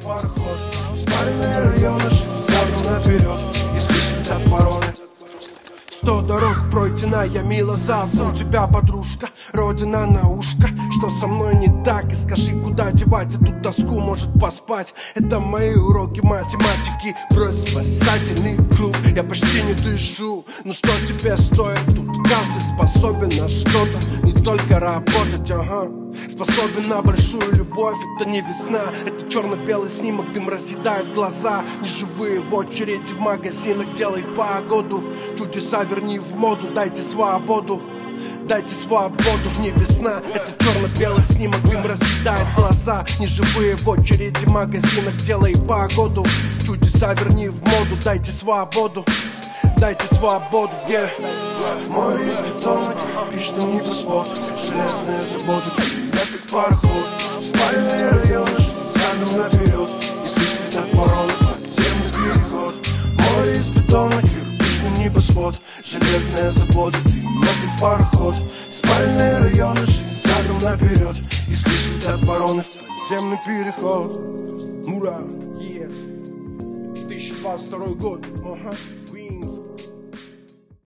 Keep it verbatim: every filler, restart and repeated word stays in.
пароход. Спальные районы задом наперед, из крыш летят вороны. Сто дорог пройдена, я мило завтра. У тебя подружка, родина на ушко. Что со мной не так, и скажи, куда девать эту доску, может поспать. Это мои уроки математики, брось спасательный круг. Я почти не дышу, ну что тебе стоит тут? Каждый способен на что-то, не только работать, ага. Способен на большую любовь, это не весна. Это черно-белый снимок, дым разъедает глаза. Неживые в очереди в магазинах, делай погоду. Чудеса верни в моду, дайте свободу. Дайте свободу, не весна. Это черно-белый снимок, дым разъедает глаза. Неживые в очереди в магазинах, делай погоду. Чудеса верни в моду, дайте свободу. Дайте свободу, yeah. Море из бетона, кирпичный небосвод, железные заводы, я как пароход. Спальные районы, задом наперед, из крыш летят вороны, подземный переход. Море из бетона, кирпичный небосвод, железные заводы, я как пароход. Спальные районы, задом наперед, из крыш летят вороны, подземный переход. Мура, yeah. две тысячи двадцать второй год, ага, Queens.